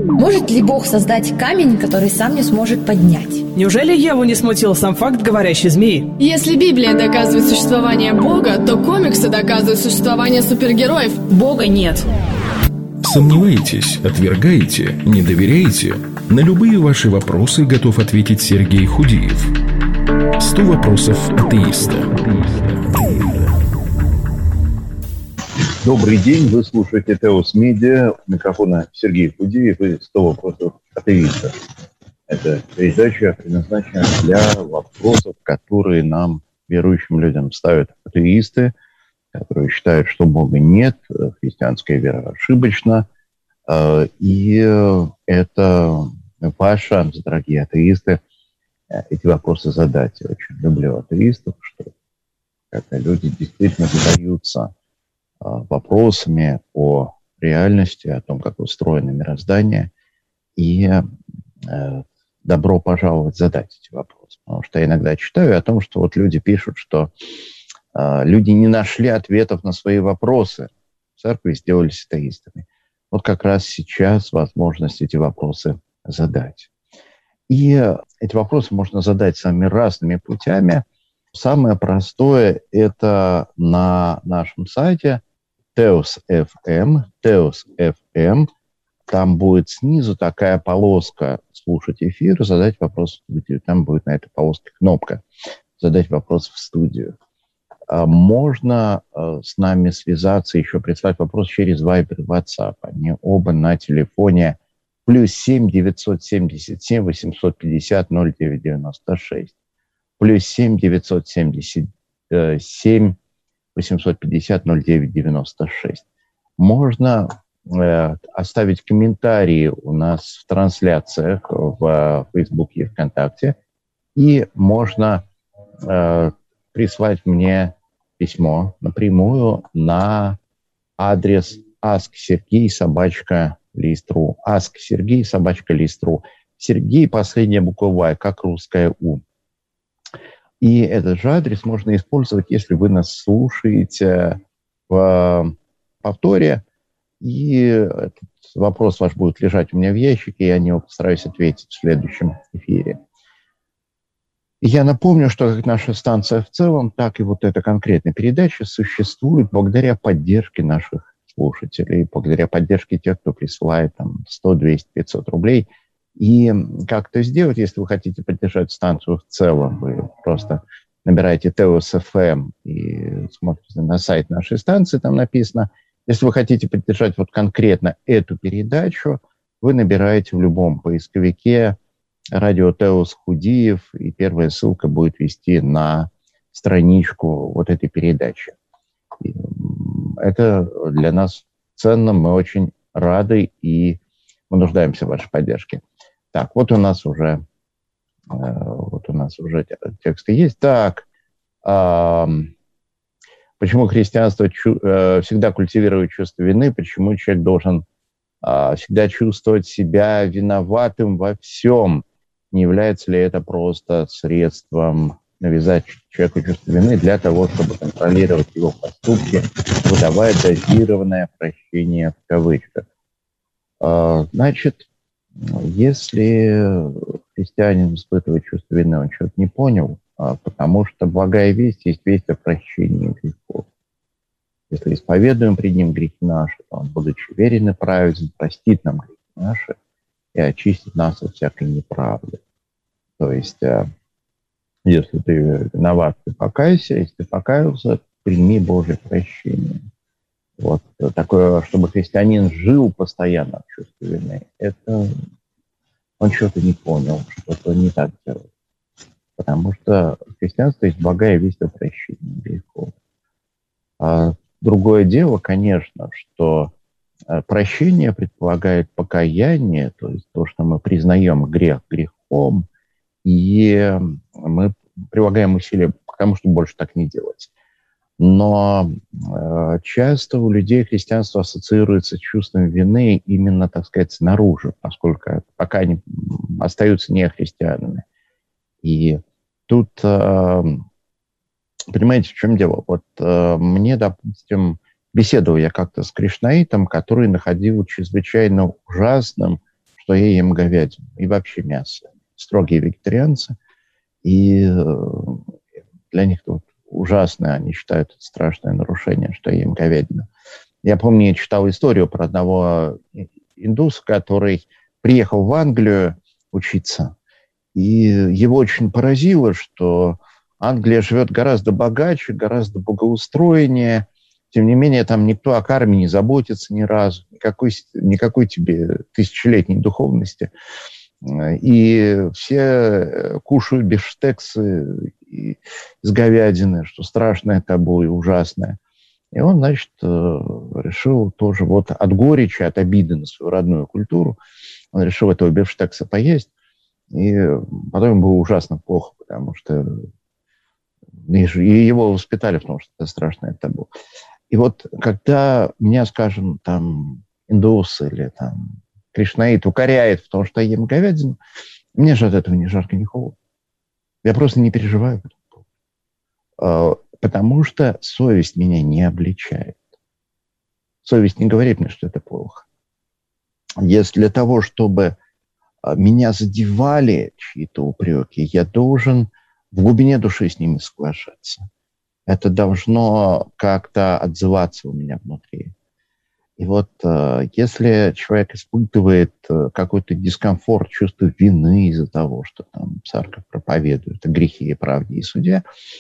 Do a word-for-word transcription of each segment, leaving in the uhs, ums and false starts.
Может ли Бог создать камень, который сам не сможет поднять? Неужели Еву не смутил сам факт говорящей змеи? Если Библия доказывает существование Бога, то комиксы доказывают существование супергероев. Бога нет. Сомневаетесь, отвергаете, не доверяете? На любые ваши вопросы готов ответить Сергей Худиев. Сто вопросов атеиста. Добрый день, вы слушаете Теос Медиа, у микрофона Сергей Худиев и сто вопросов атеиста. Это передача предназначена для вопросов, которые нам, верующим людям, ставят атеисты, которые считают, что Бога нет, христианская вера ошибочна. И это ваш шанс, дорогие атеисты, эти вопросы задать. Я очень люблю атеистов, что когда люди действительно задаются вопросами о реальности, о том, как устроено мироздание, и добро пожаловать задать эти вопросы. Потому что я иногда читаю о том, что вот люди пишут, что люди не нашли ответов на свои вопросы. В церкви сделались атеистами. Вот как раз сейчас возможность эти вопросы задать. И эти вопросы можно задать самыми разными путями. Самое простое – это на нашем сайте Теос эф эм, Теос эф эм. Там будет снизу такая полоска «Слушать эфир», задать вопрос в студию. Там будет на этой полоске кнопка «Задать вопрос в студию». Можно с нами связаться, еще прислать вопрос через Viber и WhatsApp. Они оба на телефоне плюс семь девятьсот семьдесят семь восемьсот пятьдесят ноль девять девяносто шесть. Плюс семь девятьсот семьдесят семь восемьсот пятьдесят ноль девять девяносто шесть. Можно э, оставить комментарии у нас в трансляциях в Фейсбуке и ВКонтакте. И можно э, прислать мне письмо напрямую на адрес asksergey собака лист.ру. asksergey собака лист.ру. Сергей, последняя буква Y, как русская У. И этот же адрес можно использовать, если вы нас слушаете в повторе. И этот вопрос ваш будет лежать у меня в ящике, и я на него постараюсь ответить в следующем эфире. Я напомню, что как наша станция в целом, так и вот эта конкретная передача существует благодаря поддержке наших слушателей, благодаря поддержке тех, кто присылает там сто, двести, пятьсот рублей. И как это сделать, если вы хотите поддержать станцию в целом? Вы просто набираете Теос эф эм и смотрите на сайт нашей станции, там написано. Если вы хотите поддержать вот конкретно эту передачу, вы набираете в любом поисковике радио Теос Худиев, и первая ссылка будет вести на страничку вот этой передачи. И это для нас ценно, мы очень рады и мы нуждаемся в вашей поддержке. Так, вот у нас уже, э, вот у нас уже тексты есть. Так, э, почему христианство чу- э, всегда культивирует чувство вины? Почему человек должен э, всегда чувствовать себя виноватым во всем? Не является ли это просто средством навязать человеку чувство вины для того, чтобы контролировать его поступки, выдавая дозированное прощение в кавычках? Э, значит, если христианин испытывает чувство вины, он что-то не понял, потому что благая весть есть весть о прощении грехов. Если исповедуем пред ним грехи наши, то он, будучи верен и праведен, простит нам грехи наши и очистит нас от всякой неправды. То есть, если ты виноват, ты покайся, если ты покаялся, прими Божье прощение. Вот такое, чтобы христианин жил постоянно в чувстве вины, это он что-то не понял, что-то не так делает. Потому что христианство есть благая весть о прощении грехов. А другое дело, конечно, что прощение предполагает покаяние, то есть то, что мы признаем грех грехом, и мы прилагаем усилия к тому, чтобы больше так не делать. Но э, часто у людей христианство ассоциируется с чувством вины именно, так сказать, снаружи, поскольку пока они остаются не христианами. И тут, э, понимаете, в чем дело? Вот э, мне, допустим, беседовал я как-то с кришнаитом, который находил чрезвычайно ужасным, что я ем говядину и вообще мясо. Строгие вегетарианцы. И для них это вот ужасно. Они считают это страшное нарушение, что я ем говядину. Я помню, я читал историю про одного индуса, который приехал в Англию учиться. И его очень поразило, что Англия живет гораздо богаче, гораздо благоустроеннее. Тем не менее, там никто о карме не заботится ни разу. Никакой, никакой тебе тысячелетней духовности. И все кушают бифштексы из говядины, что страшное табу и ужасное. И он, значит, решил тоже вот от горечи, от обиды на свою родную культуру, он решил этого бифштекса поесть. И потом ему было ужасно плохо, потому что и его воспитали в том, что это страшное табу. И вот когда меня, скажем, там индус или там кришнаит укоряет в том, что я ем говядину, мне же от этого ни жарко, ни холодно. Я просто не переживаю по этому поводу. Потому что совесть меня не обличает. Совесть не говорит мне, что это плохо. Если для того, чтобы меня задевали чьи-то упреки, я должен в глубине души с ними соглашаться. Это должно как-то отзываться у меня внутри. И вот если человек испытывает какой-то дискомфорт, чувство вины из-за того, что там церковь проповедует о грехе и правде и суде,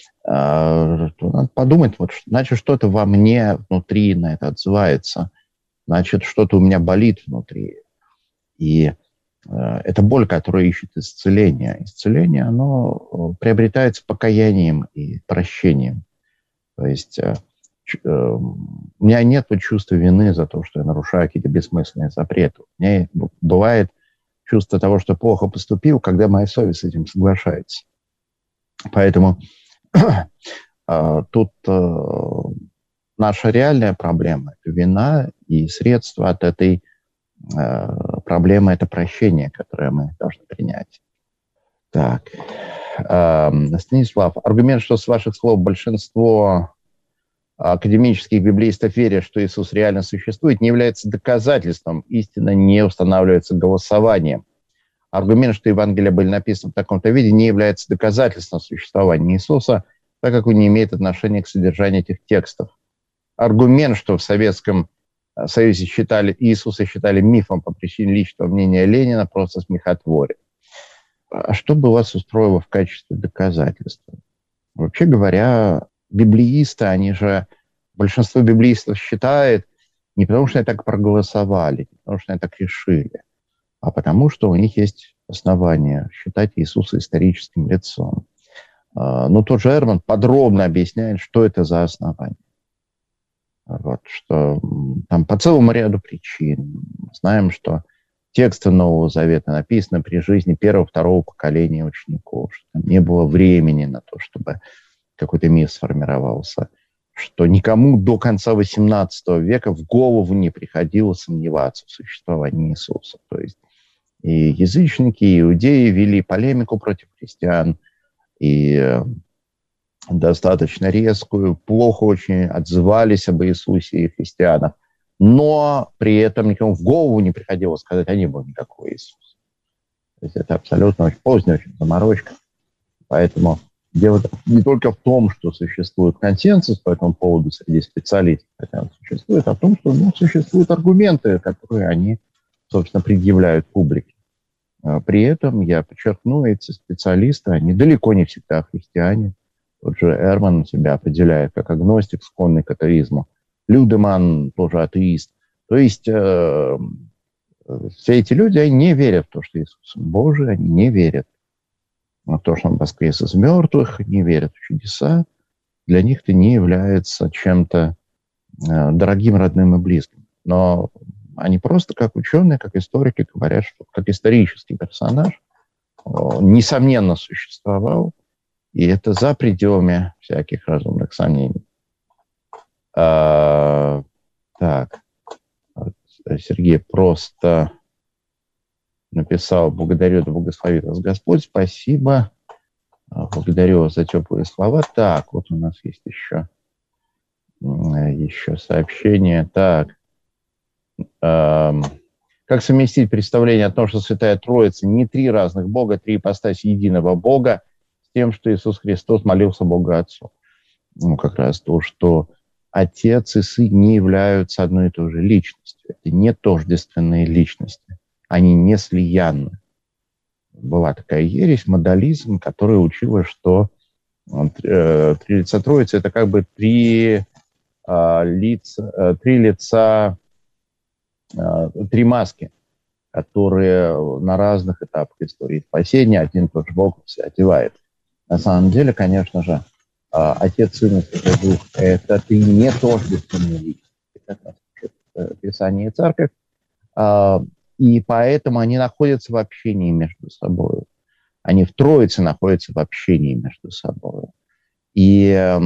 то надо подумать, вот, значит, что-то во мне внутри на это отзывается, значит, что-то у меня болит внутри. И э, это боль, которая ищет исцеления. Исцеление, оно приобретается покаянием и прощением. То есть э, э, у меня нет чувства вины за то, что я нарушаю какие-то бессмысленные запреты. У меня бывает чувство того, что плохо поступил, когда моя совесть с этим соглашается. Поэтому тут наша реальная проблема – это вина, и средство от этой проблемы – это прощение, которое мы должны принять. Так. Станислав, аргумент, что с ваших слов большинство академических библеистов верят, что Иисус реально существует, не является доказательством. Истина не устанавливается голосованием. Аргумент, что Евангелия были написаны в таком-то виде, не является доказательством существования Иисуса, так как он не имеет отношения к содержанию этих текстов. Аргумент, что в Советском Союзе считали, Иисуса считали мифом по причине личного мнения Ленина, просто смехотворен. А что бы вас устроило в качестве доказательства? Вообще говоря, библеисты, они же, большинство библеистов считает, не потому что они так проголосовали, не потому что они так решили, а потому что у них есть основания считать Иисуса историческим лицом. Но тот же Эрман подробно объясняет, что это за основания. Вот, что там по целому ряду причин. Знаем, что тексты Нового Завета написаны при жизни первого-второго поколения учеников, что там не было времени на то, чтобы какой-то миф сформировался, что никому до конца восемнадцатого века в голову не приходило сомневаться в существовании Иисуса. То есть и язычники, и иудеи вели полемику против христиан, и достаточно резкую, плохо очень отзывались об Иисусе и христианах, но при этом никому в голову не приходило сказать, а не было никакого Иисуса. То есть это абсолютно очень поздняя, очень заморочка. Поэтому дело не только в том, что существует консенсус по этому поводу среди специалистов, хотя он существует, а в том, что ну, существуют аргументы, которые они, собственно, предъявляют публике. При этом, я подчеркну, эти специалисты, они далеко не всегда христиане. Тот же Эрман себя определяет как агностик, склонный к атеизму. Людеман тоже атеист. То есть э, все эти люди, они не верят в то, что Иисус Божий, они не верят в то, что Он воскрес из мертвых, не верят в чудеса. Для них это не является чем-то э, дорогим, родным и близким. Но они просто как ученые, как историки говорят, что как исторический персонаж он, несомненно, существовал, и это за пределами всяких разумных сомнений. А, так, Сергей просто написал: «Благодарю, да благословит вас Господь». Спасибо. Благодарю вас за теплые слова. Так, вот у нас есть еще, еще сообщение. Так. Как совместить представление о том, что Святая Троица не три разных Бога, три ипостаси единого Бога, с тем, что Иисус Христос молился Богу Отцу? Ну, как раз то, что Отец и Сын не являются одной и той же личностью. Это не тождественные личности. Они не слиянны. Была такая ересь, модализм, которая учила, что э, три лица Троицы — это как бы три, э, лица, э, три лица, э, три маски, которые на разных этапах истории спасения один и тот же Бог одевает. На самом деле, конечно же, Отец, Сын и Святой Дух — это ты не тождественные личности, как нас учит Писание и Церковь, и поэтому они находятся в общении между собой. Они в Троице находятся в общении между собой. И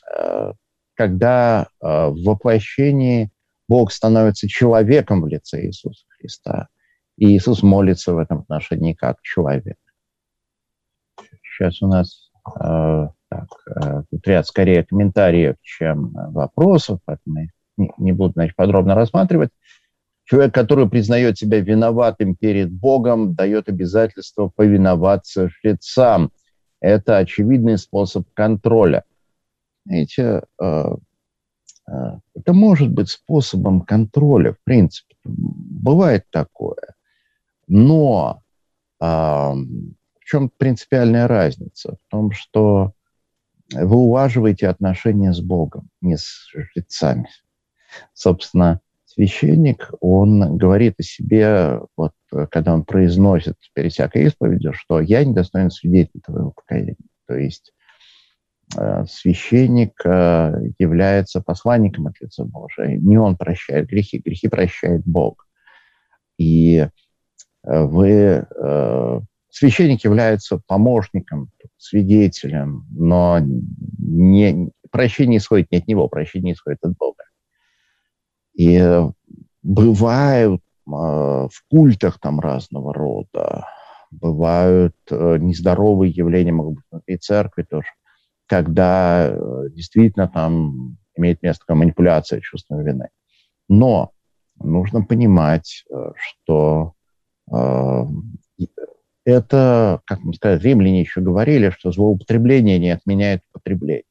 когда в воплощении Бог становится человеком в лице Иисуса Христа, и Иисус молится в этом отношении как человек. Сейчас у нас... Так, тут ряд скорее комментариев, чем вопросов, поэтому не, не буду, значит, подробно рассматривать. Человек, который признает себя виноватым перед Богом, дает обязательство повиноваться жрецам. Это очевидный способ контроля. Знаете, это может быть способом контроля, в принципе. Бывает такое. Но в чем принципиальная разница? В том, что вы улаживаете отношения с Богом, не с жрецами. Собственно, священник, он говорит о себе, вот, когда он произносит перед всякой исповедью, что «я недостоин свидетеля твоего покаяния». То есть э, священник э, является посланником от лица Божия. Не он прощает грехи, грехи прощает Бог. И э, вы... Э, священник является помощником, свидетелем, но не, прощение исходит не от него, прощение исходит от Бога. И бывают э, в культах там разного рода, бывают э, нездоровые явления, могут быть внутри церкви тоже, когда э, действительно там имеет место такая манипуляция чувством вины. Но нужно понимать, э, что э, это, как мы сказали, римляне еще говорили, что злоупотребление не отменяет употребление.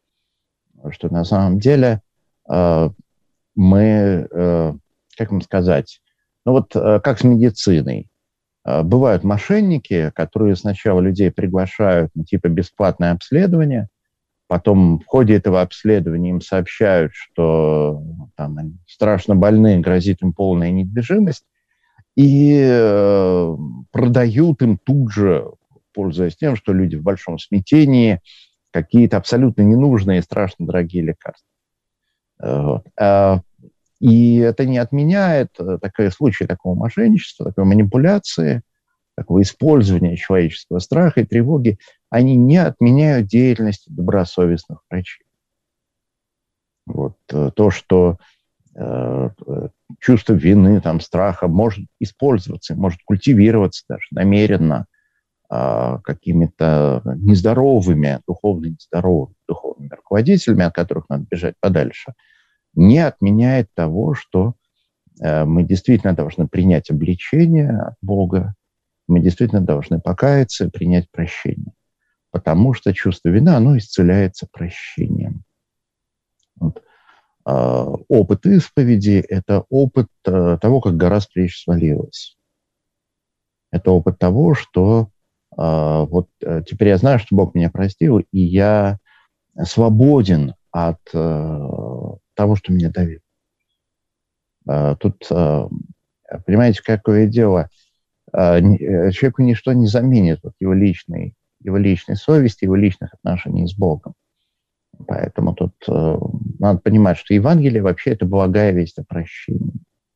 Что на самом деле э, мы, э, как вам сказать, ну вот э, как с медициной. Э, бывают мошенники, которые сначала людей приглашают на типа бесплатное обследование, потом в ходе этого обследования им сообщают, что там, они страшно больны, грозит им полная недвижимость, и э, продают им тут же, пользуясь тем, что люди в большом смятении, какие-то абсолютно ненужные и страшно дорогие лекарства. Вот. И это не отменяет такой случай такого мошенничества, такой манипуляции, такого использования человеческого страха и тревоги. Они не отменяют деятельности добросовестных врачей. Вот. То, что э, чувство вины, там, страха может использоваться, может культивироваться даже намеренно э, какими-то нездоровыми, духовно нездоровыми духовными руководителями, от которых надо бежать подальше, не отменяет того, что э, мы действительно должны принять обличение от Бога, мы действительно должны покаяться и принять прощение. Потому что чувство вины, оно исцеляется прощением. Вот. Э, опыт исповеди – это опыт э, того, как гора с плеч свалилась. Это опыт того, что э, вот э, теперь я знаю, что Бог меня простил, и я свободен от э, того, что меня давит. Э, тут, э, понимаете, какое дело, э, человеку ничто не заменит вот, его личной, его личной совести, его личных отношений с Богом. Поэтому тут э, надо понимать, что Евангелие вообще это благая весть о прощении.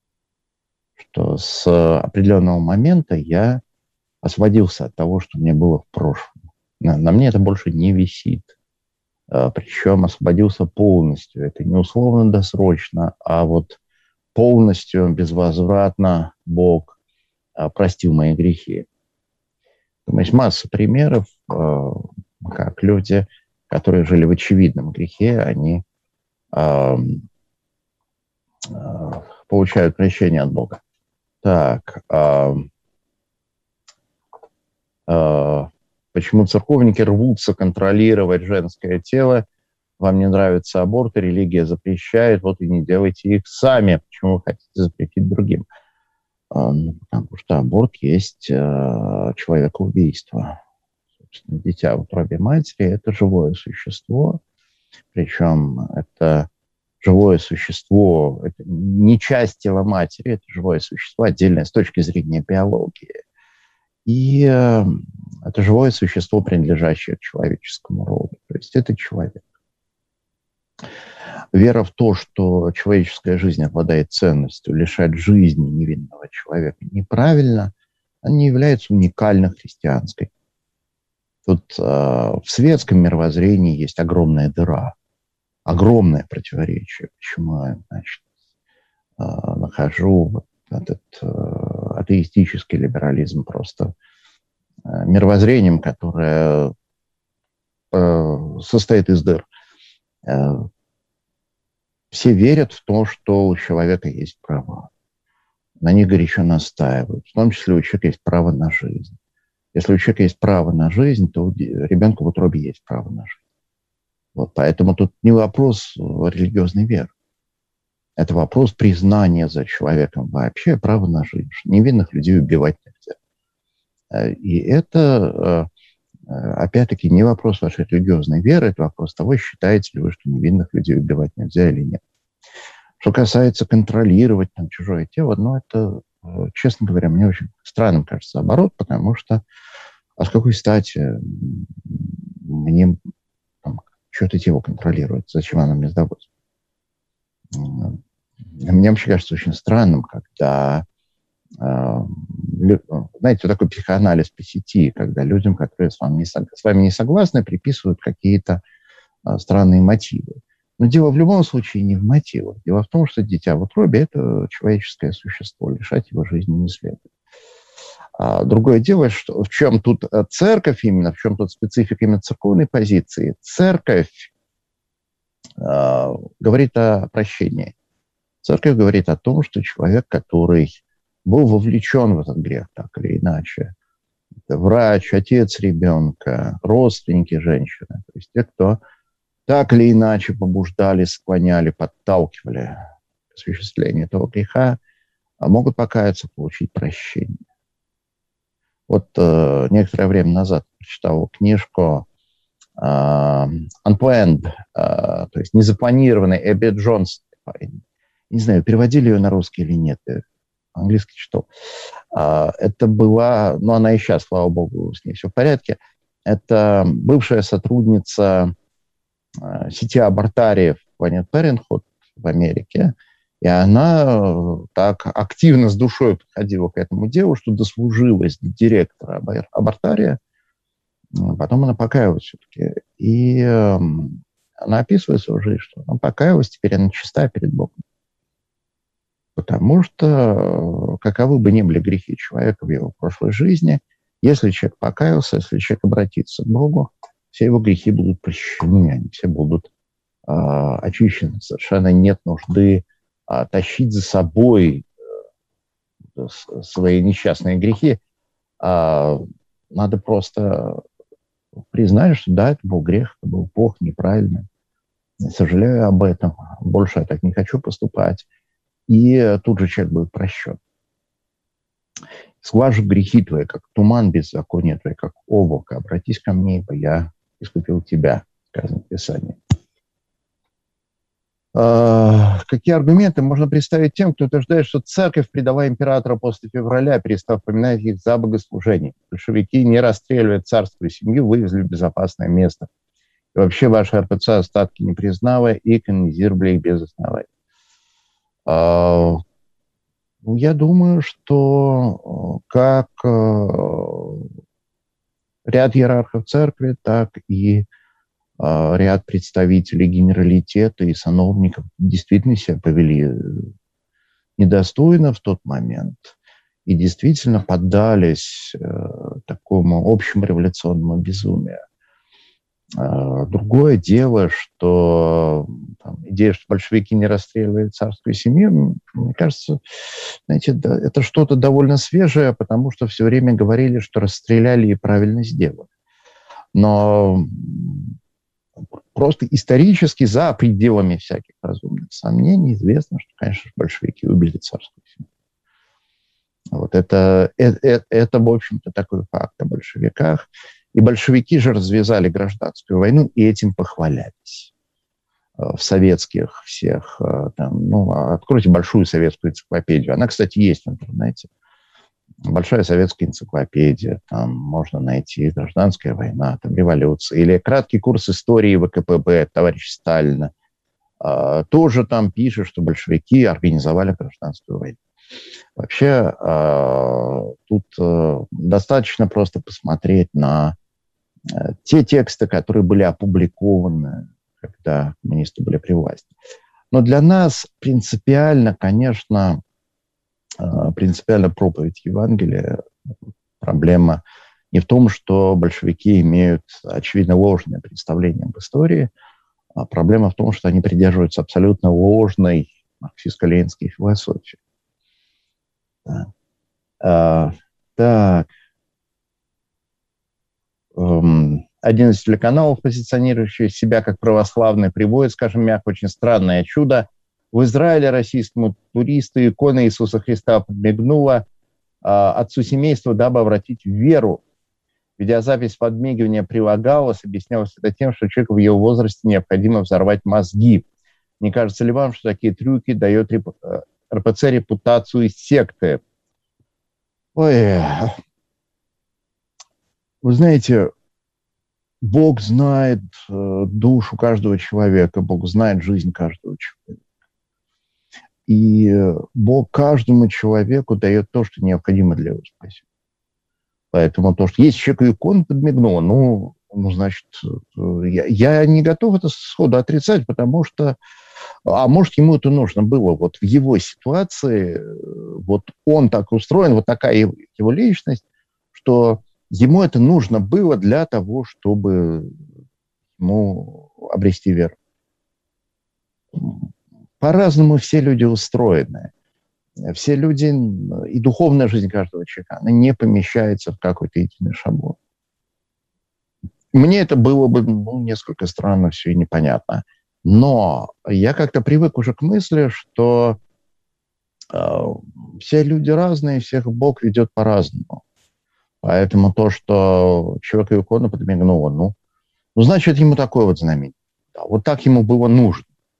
Что с определенного момента я освободился от того, что мне было в прошлом. На, на мне это больше не висит. Э, причем освободился полностью. Это не условно-досрочно, а вот полностью, безвозвратно Бог э, простил мои грехи. Есть масса примеров, э, как люди, которые жили в очевидном грехе, они э, э, получают прощение от Бога. Так. А, а, почему церковники рвутся контролировать женское тело? Вам не нравится аборт, религия запрещает, вот и не делайте их сами. Почему вы хотите запретить другим? А, ну, потому что аборт есть а, человекоубийство. Собственно, дитя в утробе матери – это живое существо, причем это живое существо, это не часть тела матери, это живое существо, отдельное с точки зрения биологии. И э, это живое существо, принадлежащее к человеческому роду. То есть это человек. Вера в то, что человеческая жизнь обладает ценностью, лишать жизни невинного человека неправильно, она не является уникально христианской. Тут э, в светском мировоззрении есть огромная дыра, огромное противоречие. Почему я, значит, э, нахожу вот этот э, атеистический либерализм просто э, мировоззрением, которое э, состоит из дыр. Э, все верят в то, что у человека есть права. На них горячо настаивают. В том числе у человека есть право на жизнь. Если у человека есть право на жизнь, то у ребенка в утробе есть право на жизнь. Вот, поэтому тут не вопрос религиозной веры. Это вопрос признания за человеком вообще права на жизнь. Невинных людей убивать нельзя. И это, опять-таки, не вопрос вашей религиозной веры, это вопрос того, считаете ли вы, что невинных людей убивать нельзя или нет. Что касается контролировать там, чужое тело, ну, это, честно говоря, мне очень странным кажется оборот, потому что а с какой стати мне там, что-то тело контролировать? Зачем оно мне сдалось? Мне вообще кажется очень странным, когда, знаете, такой психоанализ по сети, когда людям, которые с вами не, с вами не согласны, приписывают какие-то странные мотивы. Но дело в любом случае не в мотивах. Дело в том, что дитя в утробе – это человеческое существо, лишать его жизни не следует. А другое дело, что в чем тут церковь именно, в чем тут специфика именно церковной позиции. Церковь э, говорит о прощении. Церковь говорит о том, что человек, который был вовлечен в этот грех так или иначе, это врач, отец ребенка, родственники женщины, то есть те, кто так или иначе побуждали, склоняли, подталкивали к осуществлению этого греха, могут покаяться, получить прощение. Вот э, некоторое время назад прочитал книжку э, Unplanned, э, то есть незапланированный, Эбби Джонс. Не знаю, переводили ее на русский или нет. Английский читал. Э, это была, ну она и сейчас, слава богу, с ней все в порядке. Это бывшая сотрудница э, сети абортариев Planned Parenthood в Америке. И она так активно с душой подходила к этому делу, что дослужилась до директора абортария. Потом она покаялась все-таки. И э, она описывает свою жизнь, что она покаялась, теперь она чиста перед Богом. Потому что, каковы бы ни были грехи человека в его прошлой жизни, если человек покаялся, если человек обратится к Богу, все его грехи будут прощены, они все будут э, очищены. Совершенно нет нужды тащить за собой свои несчастные грехи. Надо просто признать, что да, это был грех, это был плохо, неправильно. Я сожалею об этом. Больше я так не хочу поступать. И тут же человек будет прощен. Сглажу грехи твои, как туман, беззаконие твои, как облако. Обратись ко мне, ибо я искупил тебя, сказано в Писании. Какие аргументы можно представить тем, кто утверждает, что церковь предала императора после февраля, перестав поминать их за богослужение? Большевики не расстреливая царскую семью, вывезли в безопасное место. И вообще ваша эр пэ цэ остатки не признала и канонизировали их без оснований. Я думаю, что как ряд иерархов церкви, так и ряд представителей генералитета и сановников действительно себя повели недостойно в тот момент и действительно поддались э, такому общему революционному безумию. Другое дело, что там, идея, что большевики не расстреливали царскую семью, мне кажется, знаете, да, это что-то довольно свежее, потому что все время говорили, что расстреляли и правильно сделали. Но просто исторически, за пределами всяких разумных сомнений, известно, что, конечно, большевики убили царскую семью. Вот это, это, это, в общем-то, такой факт о большевиках. И большевики же развязали гражданскую войну и этим похвалялись. В советских всех, там, ну, откройте большую советскую энциклопедию. Она, кстати, есть в интернете. Большая советская энциклопедия. Там можно найти гражданская война, там революция. Или краткий курс истории ВКПБ товарища Сталина. Тоже там пишет, что большевики организовали гражданскую войну. Вообще, тут достаточно просто посмотреть на те тексты, которые были опубликованы, когда коммунисты были при власти. Но для нас принципиально, конечно, принципиально проповедь Евангелия. Проблема не в том, что большевики имеют, очевидно, ложное представление об истории, а проблема в том, что они придерживаются абсолютно ложной марксистско-ленинской философии. Да. А, так. Один из телеканалов, позиционирующий себя как православный, приводит, скажем мягко, очень странное чудо. В Израиле российскому туристу икона Иисуса Христа подмигнула а, отцу семейства, дабы обратить в веру. Видеозапись подмигивания прилагалась, объяснялось это тем, что человеку в его возрасте необходимо взорвать мозги. Не кажется ли вам, что такие трюки дают эр пэ цэ репутацию секты? Ой... Вы знаете, Бог знает э, душу каждого человека, Бог знает жизнь каждого человека. И Бог каждому человеку дает то, что необходимо для его спасения. Поэтому то, что есть человек икон подмигнула, ну, ну значит, я, я не готов это сходу отрицать, потому что, а может, ему это нужно было вот в его ситуации, вот он так устроен, вот такая его, его личность, что ему это нужно было для того, чтобы ему обрести веру. По-разному все люди устроены. Все люди, и духовная жизнь каждого человека, она не помещается в какой-то единый шаблон. Мне это было бы ну, несколько странно, все и непонятно. Но я как-то привык уже к мысли, что э, все люди разные, всех Бог ведет по-разному. Поэтому то, что человеку икона подмигнула, ну, ну, значит, ему такое вот знамение. Да, вот так ему было нужно.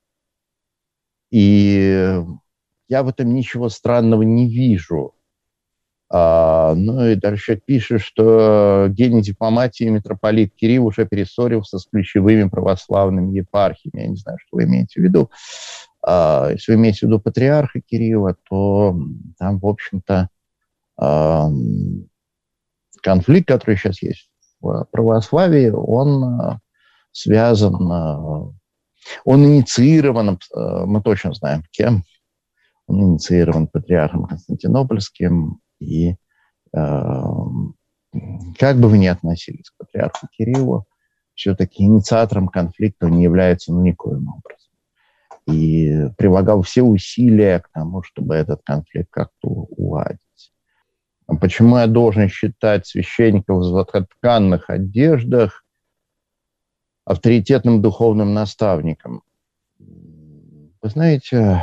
И я в этом ничего странного не вижу. А, ну, и дальше пишет, что гений дипломатии митрополит Кирилл уже перессорился с ключевыми православными епархиями. Я не знаю, что вы имеете в виду. А, если вы имеете в виду патриарха Кирилла, то там, в общем-то, а, конфликт, который сейчас есть в православии, он связан, он инициирован, мы точно знаем кем, он инициирован патриархом Константинопольским, и как бы вы ни относились к патриарху Кириллу, все-таки инициатором конфликта он не является ну, никоим образом. И прилагал все усилия к тому, чтобы этот конфликт как-то уладить. Почему я должен считать священников в златотканных одеждах авторитетным духовным наставником? Вы знаете,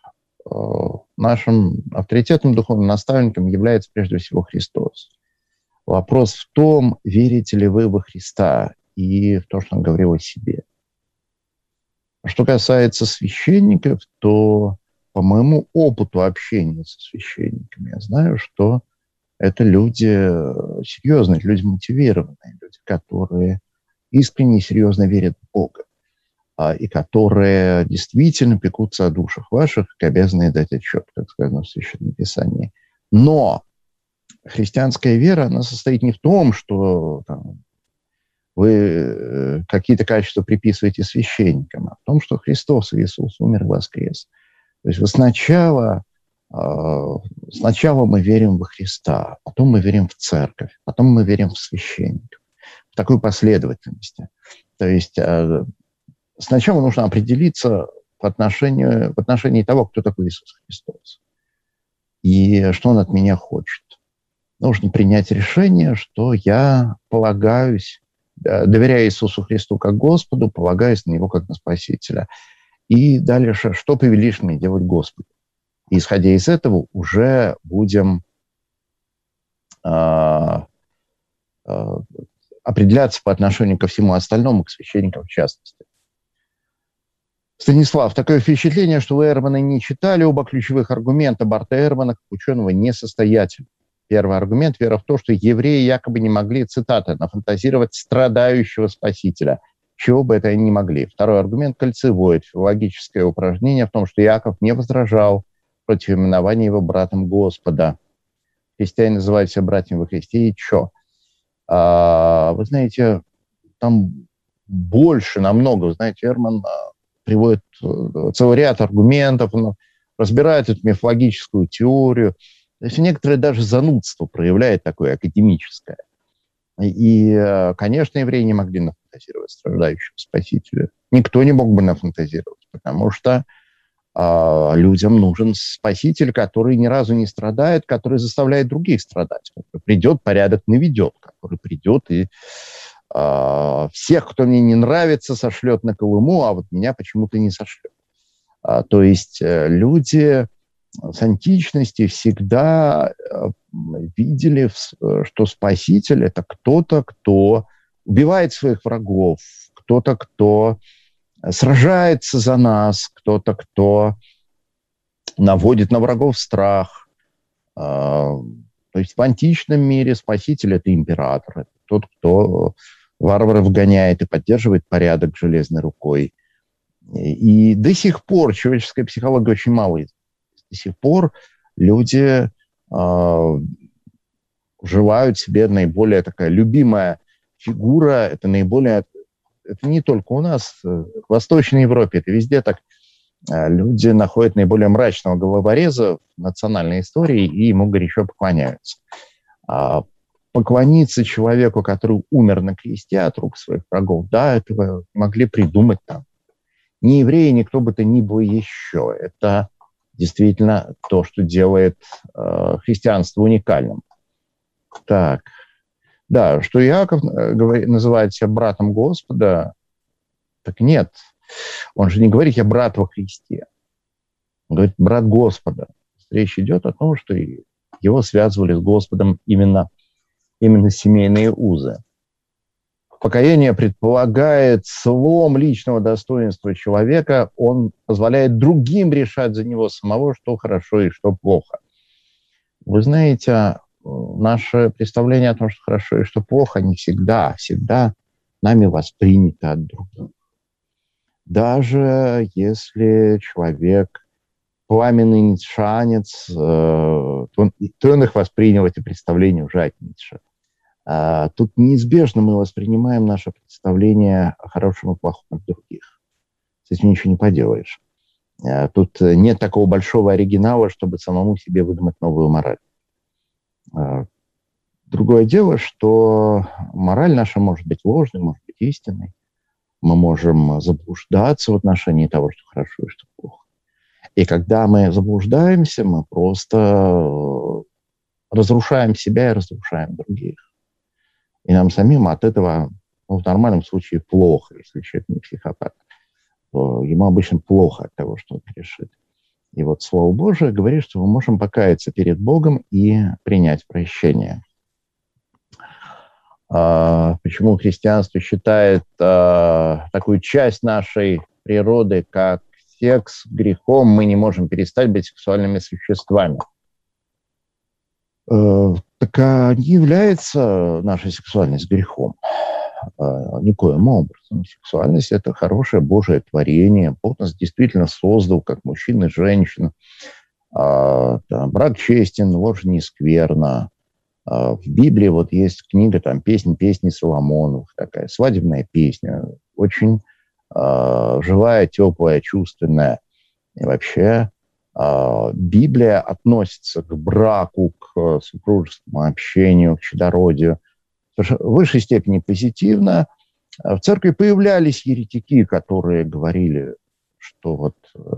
нашим авторитетным духовным наставником является прежде всего Христос. Вопрос в том, верите ли вы во Христа и в то, что Он говорил о себе. Что касается священников, то по моему опыту общения со священниками я знаю, что это люди серьезные, люди мотивированные, люди, которые искренне и серьезно верят в Бога, и которые действительно пекутся о душах ваших, и обязаны дать отчет, как сказано в Священном Писании. Но христианская вера, она состоит не в том, что там, вы какие-то качества приписываете священникам, а в том, что Христос, Иисус, умер и воскрес. То есть вы сначала... Сначала мы верим во Христа, потом мы верим в церковь, потом мы верим в священников. такой последовательности. То есть э, сначала нужно определиться в отношении, в отношении того, кто такой Иисус Христос и что Он от меня хочет. Нужно принять решение, что я полагаюсь, доверяя Иисусу Христу как Господу, полагаюсь на Него как на Спасителя. И дальше, что повелишь мне делать, Господи? И, исходя из этого, уже будем э, э, определяться по отношению ко всему остальному, к священникам в частности. Станислав, такое впечатление, что вы Эрмана не читали. Оба ключевых аргумента Барта Эрмана как ученого несостоятельны. Первый аргумент – вера в то, что евреи якобы не могли, цитата, нафантазировать страдающего Спасителя. Чего бы это они не могли. Второй аргумент – кольцевой, филологическое упражнение в том, что Иаков не возражал против именования его братом Господа. Христиане называют себя братьями во Христе, и чё? А, вы знаете, там больше, намного, вы знаете, Эрман приводит целый ряд аргументов, он разбирает эту мифологическую теорию. То есть некоторые даже занудство проявляет такое академическое. И, конечно, евреи не могли нафантазировать страждающего Спасителя. Никто не мог бы нафантазировать, потому что э, людям нужен Спаситель, который ни разу не страдает, который заставляет других страдать, который придет, порядок наведет, который придет и э, всех, кто мне не нравится, сошлет на Колыму, а вот меня почему-то не сошлет. А, то есть э, люди с античности всегда видели, что Спаситель – это кто-то, кто убивает своих врагов, кто-то, кто сражается за нас, кто-то, кто наводит на врагов страх. То есть в античном мире Спаситель – это император, это тот, кто варваров гоняет и поддерживает порядок железной рукой. И до сих пор человеческая психология очень мало известна. До сих пор люди э, желают себе наиболее такая любимая фигура, это наиболее, это не только у нас, в Восточной Европе, это везде так. Э, люди находят наиболее мрачного головореза в национальной истории и ему горячо поклоняются. А поклониться человеку, который умер на кресте от рук своих врагов, да, этого могли придумать там ни евреи, ни кто бы то ни был еще. Это действительно то, что делает э, христианство уникальным. Так, да, что Иаков э, говорит, называет себя братом Господа, так нет. Он же не говорит «я брат во Христе». Он говорит «брат Господа». Речь идет о том, что его связывали с Господом именно, именно семейные узы. Покаяние предполагает слом личного достоинства человека, он позволяет другим решать за него самого, что хорошо и что плохо. Вы знаете, наше представление о том, что хорошо и что плохо, не всегда, всегда нами воспринято от других. Даже если человек пламенный ницшанец, то он, то он их воспринял, эти представления, уже от Ницше. Тут неизбежно мы воспринимаем наше представление о хорошем и плохом от других. С этим ничего не поделаешь. Тут нет такого большого оригинала, чтобы самому себе выдумать новую мораль. Другое дело, что мораль наша может быть ложной, может быть истинной. Мы можем заблуждаться в отношении того, что хорошо и что плохо. И когда мы заблуждаемся, мы просто разрушаем себя и разрушаем других. И нам самим от этого, ну, в нормальном случае, плохо, если человек не психопат. То ему обычно плохо от того, что он грешит. И вот Слово Божие говорит, что мы можем покаяться перед Богом и принять прощение. А, почему христианство считает а, такую часть нашей природы, как секс, грехом, мы не можем перестать быть сексуальными существами? Так а не является наша сексуальность грехом. Никоим образом. Сексуальность – это хорошее Божие творение. Бог нас действительно создал как мужчин и женщин. Там, брак честен, ложь не скверна. В Библии вот есть книга, там, «Песнь песни Соломоновых», такая свадебная песня. Очень э, живая, теплая, чувственная. И вообще Библия относится к браку, к супружескому общению, к чадородию в высшей степени позитивно. В церкви появлялись еретики, которые говорили, что вот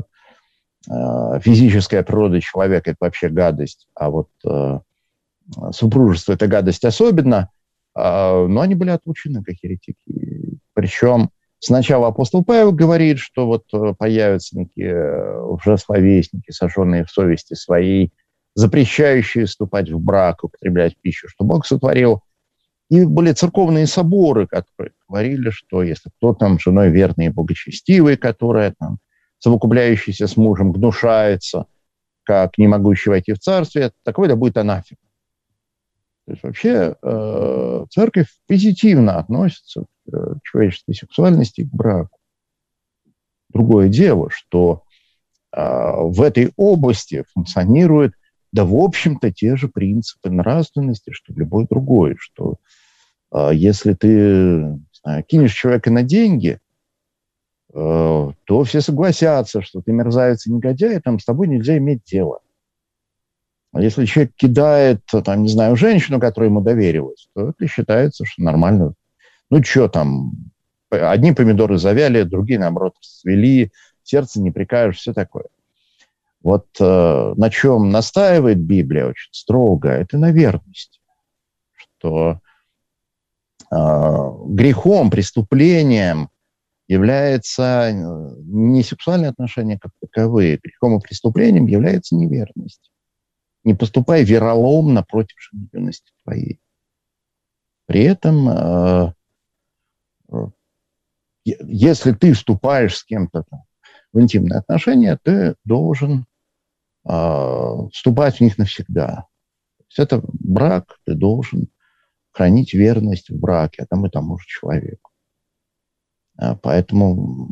э, физическая природа человека – это вообще гадость, а вот э, супружество – это гадость особенно. Э, но они были отлучены как еретики. Причем сначала апостол Павел говорит, что вот появятся некие лжесловесники, сожженные в совести своей, запрещающие вступать в брак, употреблять пищу, что Бог сотворил. И были церковные соборы, которые говорили, что если кто там женой верный и благочестивый, которая там, совокупляющийся с мужем, гнушается, как не могущий войти в царствие, такой да будет анафема. То есть вообще э, церковь позитивно относится к э, человеческой сексуальности и к браку. Другое дело, что э, в этой области функционируют, да, в общем-то, те же принципы нравственности, что любой другой, что э, если ты, не знаю, кинешь человека на деньги, э, то все согласятся, что ты мерзавец и негодяй, там с тобой нельзя иметь дело. А если человек кидает, там, не знаю, женщину, которая ему доверилась, то это считается, что нормально. Ну, что там, одни помидоры завяли, другие, наоборот, расцвели, сердце не прикажешь, все такое. Вот э, на чем настаивает Библия очень строго, это на верности. Что э, грехом, преступлением является не сексуальные отношения как таковые, грехом и преступлением является неверность. Не поступай вероломно против юности твоей. При этом, э, э, если ты вступаешь с кем-то в интимные отношения, ты должен э, вступать в них навсегда. То есть это брак, ты должен хранить верность в браке, а там и тому же человеку. А поэтому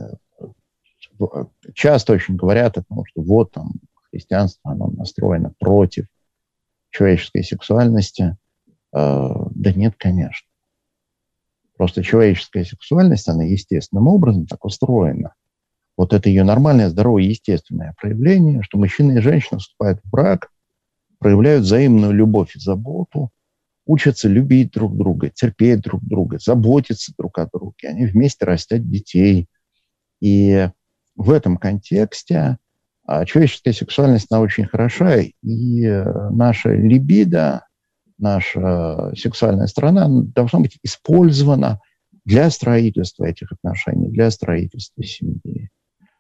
э, часто очень говорят о том, что вот там христианство, оно настроено против человеческой сексуальности. Э, да нет, конечно. Просто человеческая сексуальность, она естественным образом так устроена. Вот это ее нормальное, здоровое, естественное проявление, что мужчина и женщина вступают в брак, проявляют взаимную любовь и заботу, учатся любить друг друга, терпеть друг друга, заботиться друг о друге. Они вместе растят детей. И в этом контексте а человеческая сексуальность, она очень хороша, и наша либидо, наша сексуальная сторона должна быть использована для строительства этих отношений, для строительства семьи.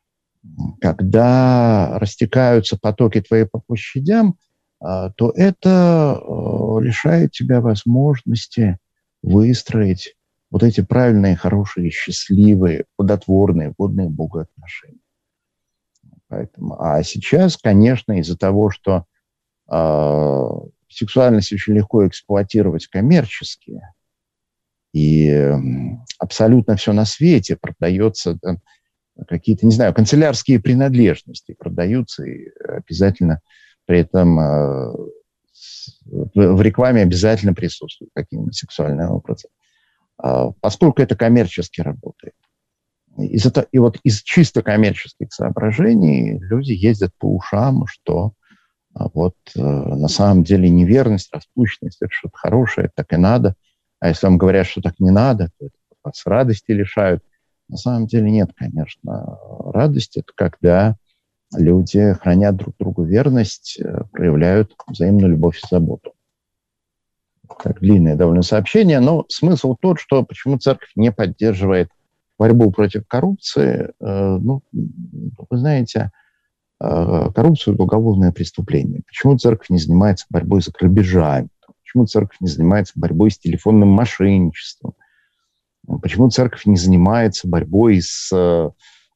Когда растекаются потоки твои по площадям, то это лишает тебя возможности выстроить вот эти правильные, хорошие, счастливые, плодотворные, годные Богу отношения. Поэтому, а сейчас, конечно, из-за того, что э, сексуальность очень легко эксплуатировать коммерчески, и э, абсолютно все на свете продается, да, какие-то, не знаю, канцелярские принадлежности продаются, и обязательно при этом э, в рекламе обязательно присутствуют какие-нибудь сексуальные образы. Э, поскольку это коммерчески работает. Из это, и вот из чисто коммерческих соображений люди ездят по ушам, что вот э, на самом деле неверность, распущенность – это что-то хорошее, так и надо. А если вам говорят, что так не надо, то это вас радости лишают. На самом деле нет, конечно. Радость – это когда люди хранят друг другу верность, проявляют взаимную любовь и заботу. Так, длинное довольно сообщение, но смысл тот, что почему церковь не поддерживает борьбу против коррупции. Ну, вы знаете, коррупция – это уголовное преступление. Почему церковь не занимается борьбой с грабежами? Почему церковь не занимается борьбой с телефонным мошенничеством? Почему церковь не занимается борьбой с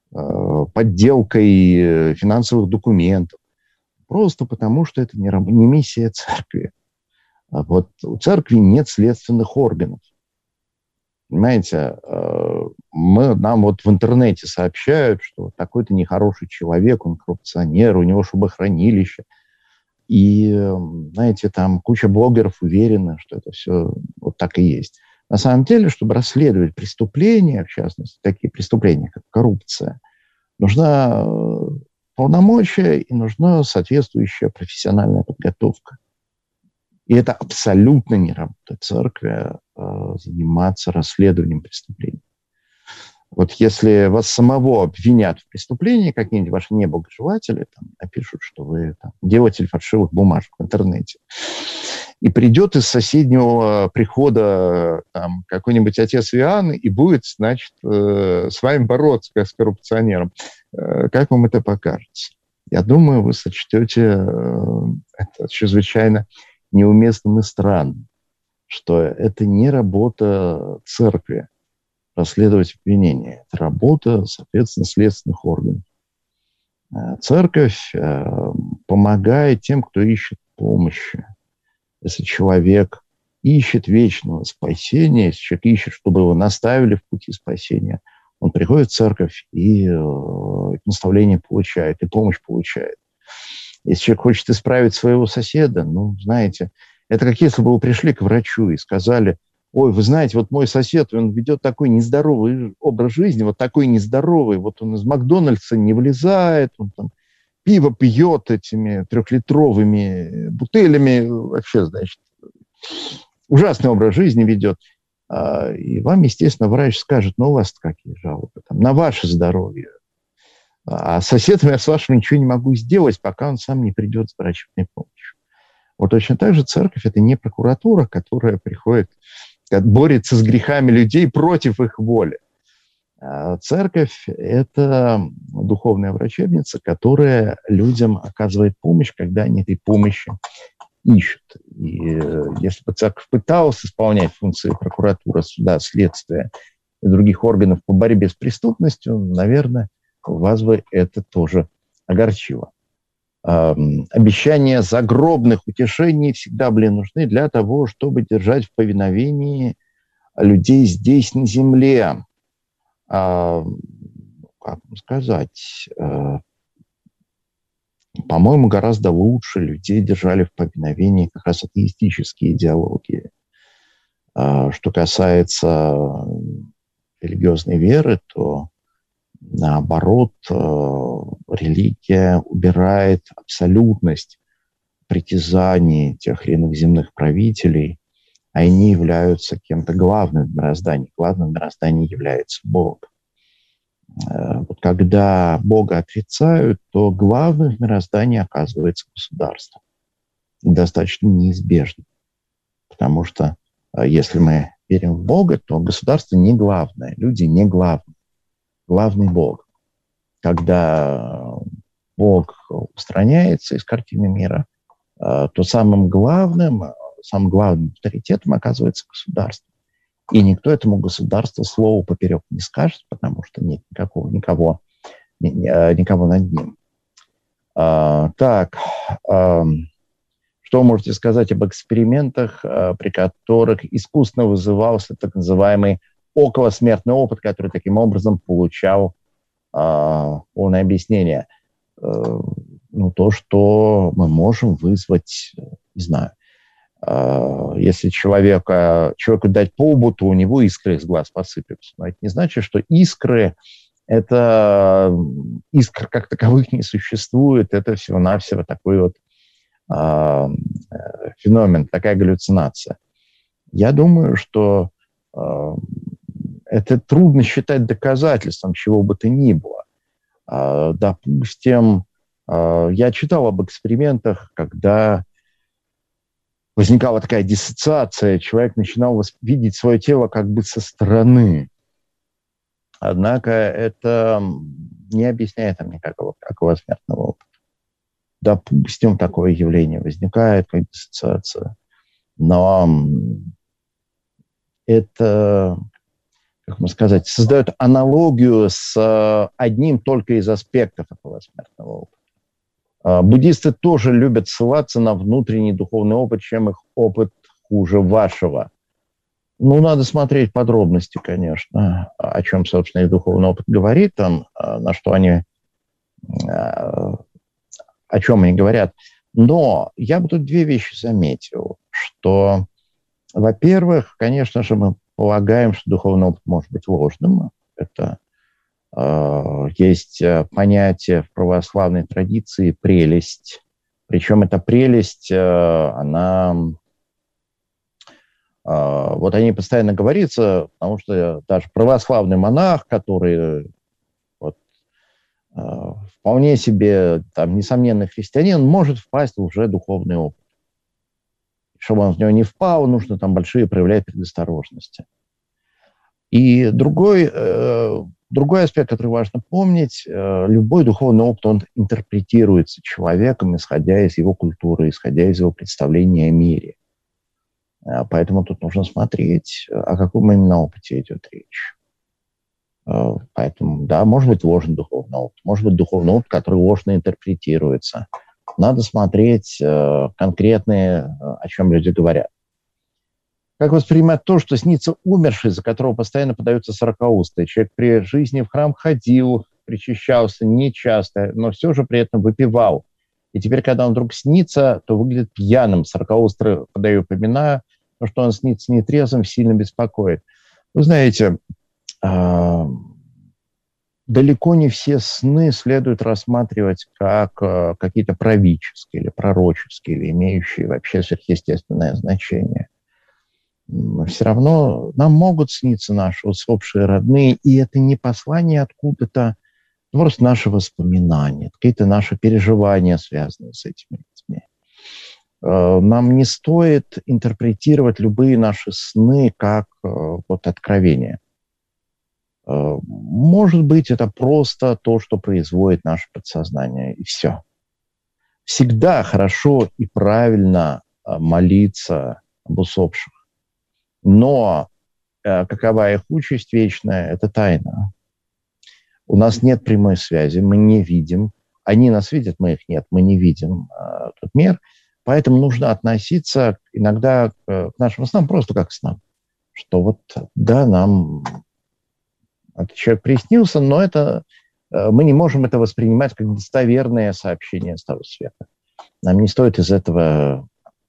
подделкой финансовых документов? Просто потому, что это не, не миссия церкви. Вот у церкви нет следственных органов. Понимаете, мы, нам вот в интернете сообщают, что такой-то нехороший человек, он коррупционер, у него шубохранилище. И, знаете, там куча блогеров уверена, что это все вот так и есть. На самом деле, чтобы расследовать преступления, в частности, такие преступления, как коррупция, нужна полномочия и нужна соответствующая профессиональная подготовка. И это абсолютно не работа церкви э, заниматься расследованием преступлений. Вот если вас самого обвинят в преступлении, какие-нибудь ваши неблагожелатели там, напишут, что вы там, делатель фальшивых бумажек в интернете, и придет из соседнего прихода там, какой-нибудь отец Иоанн и будет, значит, э, с вами бороться, как с коррупционером, э, как вам это покажется? Я думаю, вы сочтете э, это чрезвычайно неуместным и странным, что это не работа церкви расследовать обвинения. Это работа, соответственно, следственных органов. Церковь э, помогает тем, кто ищет помощи. Если человек ищет вечного спасения, если человек ищет, чтобы его наставили в пути спасения, он приходит в церковь и э, наставление получает, и помощь получает. Если человек хочет исправить своего соседа, ну, знаете, это как если бы вы пришли к врачу и сказали: ой, вы знаете, вот мой сосед, он ведет такой нездоровый образ жизни, вот такой нездоровый, вот он из Макдональдса не вылезает, он там пиво пьет этими трехлитровыми бутылями, вообще, значит, ужасный образ жизни ведет. И вам, естественно, врач скажет: ну, у вас какие жалобы, там, на ваше здоровье. А с соседом я с вашим ничего не могу сделать, пока он сам не придет с врачебной помощью. Вот точно так же церковь – это не прокуратура, которая приходит, борется с грехами людей против их воли. Церковь – это духовная врачебница, которая людям оказывает помощь, когда они этой помощи ищут. И если бы церковь пыталась исполнять функции прокуратуры, суда, следствия и других органов по борьбе с преступностью, наверное, вас бы это тоже огорчило. Обещания загробных утешений всегда были нужны для того, чтобы держать в повиновении людей здесь, на земле. А, как сказать, а, по-моему, гораздо лучше людей держали в повиновении как раз атеистические идеологии. А, что касается религиозной веры, то наоборот, религия убирает абсолютность притязаний тех или иных земных правителей, а они являются кем-то главным в мироздании. Главным в мироздании является Бог. Вот когда Бога отрицают, то главным в мироздании оказывается государство. Достаточно неизбежно. Потому что если мы верим в Бога, то государство не главное, люди не главные. Главный Бог. Когда Бог устраняется из картины мира, то самым главным, самым главным авторитетом оказывается государство. И никто этому государству слова поперек не скажет, потому что нет никакого, никого, никого над ним. Так, что вы можете сказать об экспериментах, при которых искусственно вызывался так называемый околосмертный опыт, который таким образом получал э, полное объяснение? Э, ну, то, что мы можем вызвать, не знаю, э, если человека, человеку дать по лбу, то у него искры из глаз посыпятся. Но это не значит, что искры, это искр как таковых не существует, это всего-навсего такой вот э, феномен, такая галлюцинация. Я думаю, что э, это трудно считать доказательством чего бы то ни было. Допустим, я читал об экспериментах, когда возникала такая диссоциация, человек начинал видеть свое тело как бы со стороны. Однако это не объясняет нам никакого околосмертного опыта. Допустим, такое явление возникает, как диссоциация, но это, как можно сказать, создает аналогию с одним только из аспектов околосмертного опыта. Буддисты тоже любят ссылаться на внутренний духовный опыт, чем их опыт хуже вашего. Ну, надо смотреть подробности, конечно, о чем, собственно, их духовный опыт говорит, там, на что они, о чем они говорят. Но я бы тут две вещи заметил, что, во-первых, конечно же, мы полагаем, что духовный опыт может быть ложным. Это э, есть понятие в православной традиции прелесть. Причем эта прелесть, э, она вот о ней постоянно говорится, потому что даже православный монах, который вот, вполне себе там, несомненный христианин, он может впасть в уже духовный опыт. Чтобы он в него не впал, нужно там большие проявлять предосторожности. И другой, э, другой аспект, который важно помнить, э, любой духовный опыт, он интерпретируется человеком, исходя из его культуры, исходя из его представления о мире. Э, поэтому тут нужно смотреть, о каком именно опыте идет речь. Э, поэтому, да, может быть ложный духовный опыт, может быть духовный опыт, который ложно интерпретируется. Надо смотреть э, конкретные, о чем люди говорят. Как воспринимать то, что снится умерший, за которого постоянно подаются сорокаустые? Человек при жизни в храм ходил, причащался нечасто, но все же при этом выпивал. И теперь, когда он вдруг снится, то выглядит пьяным. Сорокаустры, когда я упоминаю, но что он снится нетрезвым, сильно беспокоит. Вы знаете, э, далеко не все сны следует рассматривать как э, какие-то правительские или пророческие, или имеющие вообще сверхъестественное значение. Все равно нам могут сниться наши усопшие родные, и это не послание откуда-то, просто наши воспоминания, какие-то наши переживания, связанные с этими людьми. Нам не стоит интерпретировать любые наши сны как вот откровение. Может быть, это просто то, что производит наше подсознание, и все. Всегда хорошо и правильно молиться об усопших. Но э, какова их участь вечная, это тайна. У нас нет прямой связи, мы не видим. Они нас видят, мы их нет, мы не видим э, тот мир. Поэтому нужно относиться иногда к, к нашим снам просто как к снам. Что вот, да, нам этот человек приснился, но это, э, мы не можем это воспринимать как достоверное сообщение с того света. Нам не стоит из этого...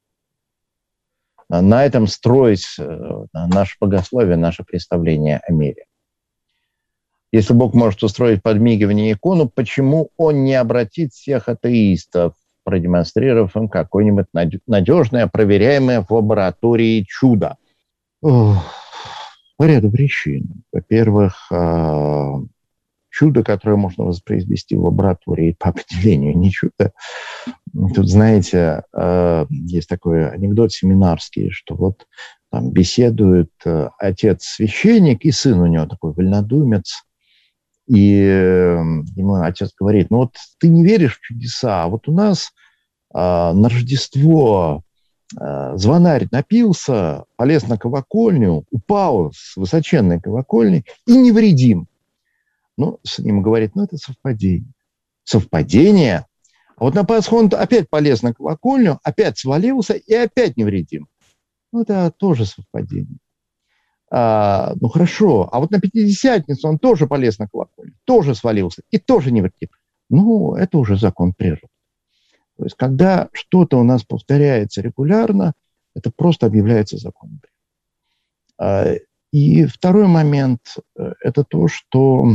на этом строить наше богословие, наше представление о мире. Если Бог может устроить подмигивание икону, почему Он не обратит всех атеистов, продемонстрировав им какое-нибудь надежное, проверяемое в лаборатории чудо? Ох, по ряду причин. Во-первых, чудо, которое можно воспроизвести в лаборатории, по определению не чудо. Тут, знаете, есть такой анекдот семинарский, что вот там беседует отец-священник и сын у него такой вольнодумец. И ему отец говорит, ну вот ты не веришь в чудеса, а вот у нас на Рождество звонарь напился, полез на колокольню, упал с высоченной колокольни и невредим. Ну, с ним говорит, ну, это совпадение. Совпадение? А вот на Пасху он опять полез на колокольню, опять свалился и опять невредим. Ну, это тоже совпадение. А, ну, хорошо. А вот на Пятидесятницу он тоже полез на колокольню, тоже свалился и тоже невредим. Ну, это уже закон природы. То есть, когда что-то у нас повторяется регулярно, это просто объявляется законом природы. А, и второй момент – это то, что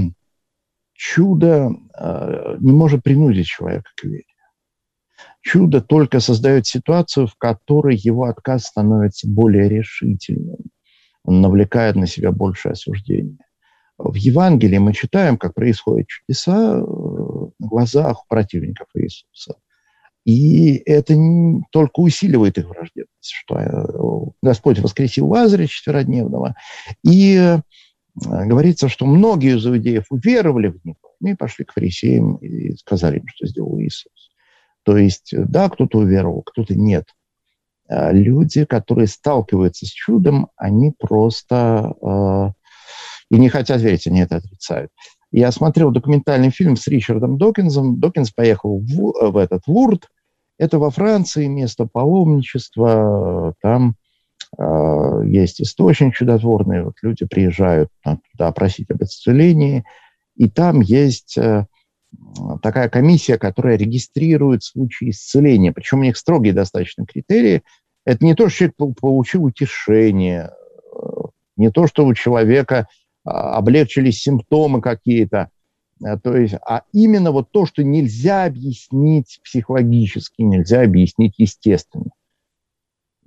чудо э, не может принудить человека к вере. Чудо только создает ситуацию, в которой его отказ становится более решительным. Он навлекает на себя большее осуждение. В Евангелии мы читаем, как происходят чудеса на глазах у противников Иисуса. И это не, только усиливает их враждебность, что Господь воскресил Лазаря четверодневного, и говорится, что многие из иудеев уверовали в него, и пошли к фарисеям и сказали им, что сделал Иисус. То есть, да, кто-то уверовал, кто-то нет. Люди, которые сталкиваются с чудом, они просто э, и не хотят верить, они это отрицают. Я смотрел документальный фильм с Ричардом Докинзом. Докинз поехал в, в этот Лурд. Это во Франции место паломничества. Там э, есть источник чудотворный. Вот люди приезжают туда просить об исцелении. И там есть э, такая комиссия, которая регистрирует случаи исцеления. Причем у них строгие достаточно критерии. Это не то, что человек получил утешение, не то, что у человека облегчились симптомы какие-то, то есть, а именно вот то, что нельзя объяснить психологически, нельзя объяснить естественно.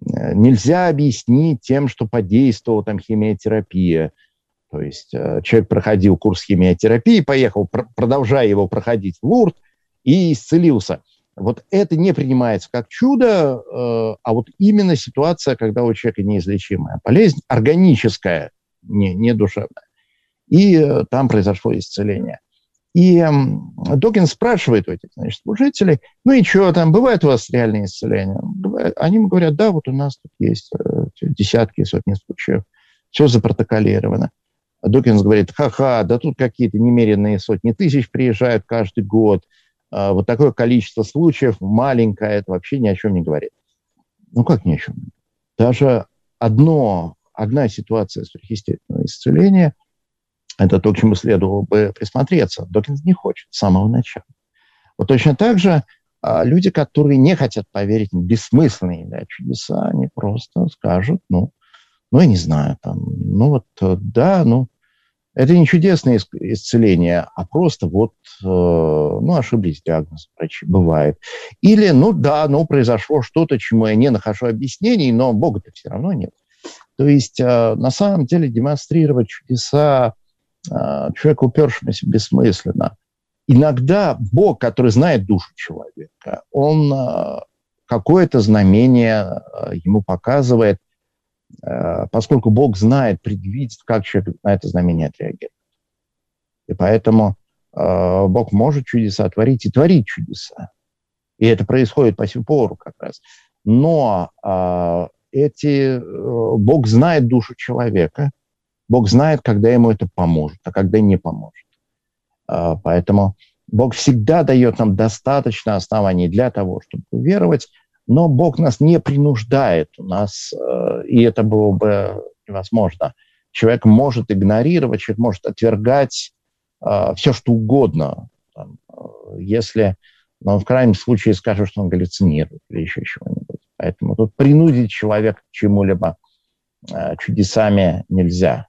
нельзя объяснить тем, что подействовала там химиотерапия. То есть человек проходил курс химиотерапии, поехал, продолжая его проходить в Лурд, и исцелился. Вот это не принимается как чудо, а вот именно ситуация, когда у человека неизлечимая болезнь, органическая, не, не душевная. И там произошло исцеление. И Докинс спрашивает у этих, значит, служителей, ну и что, там бывает у вас реальные исцеления? Бывает. Они ему говорят, да, вот у нас тут есть десятки, сотни случаев, все запротоколировано. Докинс говорит, ха-ха, да тут какие-то немеренные сотни тысяч приезжают каждый год, вот такое количество случаев маленькое, это вообще ни о чем не говорит. Ну как ни о чем? Даже одно, одна ситуация сверхъестественного исцеления, это то, к чему следовало бы присмотреться. Докинс не хочет с самого начала. Вот точно так же а, люди, которые не хотят поверить в бессмысленные, да, чудеса, они просто скажут, ну, ну, я не знаю, там, ну вот, да, ну, это не чудесное исцеление, а просто вот, э, ну, ошиблись диагноз врачи, бывает. Или, ну, да, ну, произошло что-то, чему я не нахожу объяснений, но Бога-то все равно нет. То есть, э, на самом деле, демонстрировать чудеса э, человеку, упершемуся, бессмысленно. Иногда Бог, который знает душу человека, он э, какое-то знамение э, ему показывает, поскольку Бог знает, предвидит, как человек на это знамение отреагирует. И поэтому э, Бог может чудеса творить и творить чудеса. И это происходит по сию пору как раз. Но э, эти, э, Бог знает душу человека, Бог знает, когда ему это поможет, а когда не поможет. Э, поэтому Бог всегда дает нам достаточно оснований для того, чтобы уверовать, но Бог нас не принуждает, у нас, э, и это было бы невозможно. Человек может игнорировать, человек может отвергать э, все, что угодно. Там, э, если он в крайнем случае скажет, что он галлюцинирует или еще чего-нибудь. Поэтому тут принудить человека к чему-либо э, чудесами нельзя.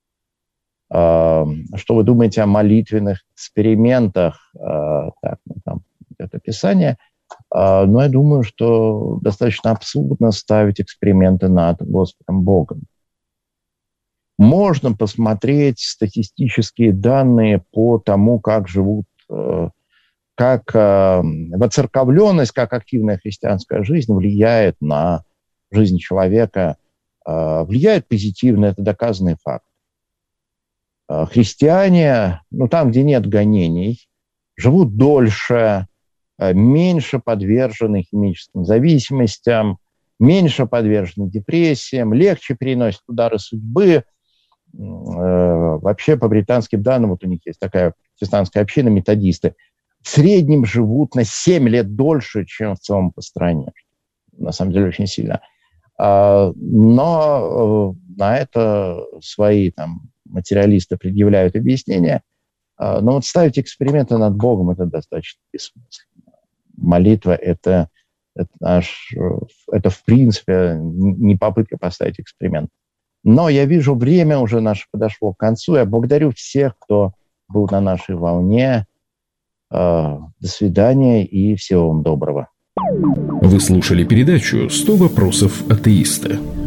Э, что вы думаете о молитвенных экспериментах? Э, так, ну, там это Писание. Но я думаю, что достаточно абсурдно ставить эксперименты над Господом Богом. Можно посмотреть статистические данные по тому, как живут, как воцерковленность, как активная христианская жизнь влияет на жизнь человека. Влияет позитивно, это доказанный факт. Христиане, ну там, где нет гонений, живут дольше, меньше подвержены химическим зависимостям, меньше подвержены депрессиям, легче переносят удары судьбы. Вообще, по британским данным, вот у них есть такая протестантская община, методисты, в среднем живут на семь лет дольше, чем в целом по стране. На самом деле, очень сильно. Но на это свои там материалисты предъявляют объяснения. Но вот ставить эксперименты над Богом – это достаточно бессмысленно. Молитва – это, это, наш, это, в принципе, не попытка поставить эксперимент. Но я вижу, время уже наше подошло к концу. Я благодарю всех, кто был на нашей волне. До свидания и всего вам доброго. Вы слушали передачу «сто вопросов атеиста».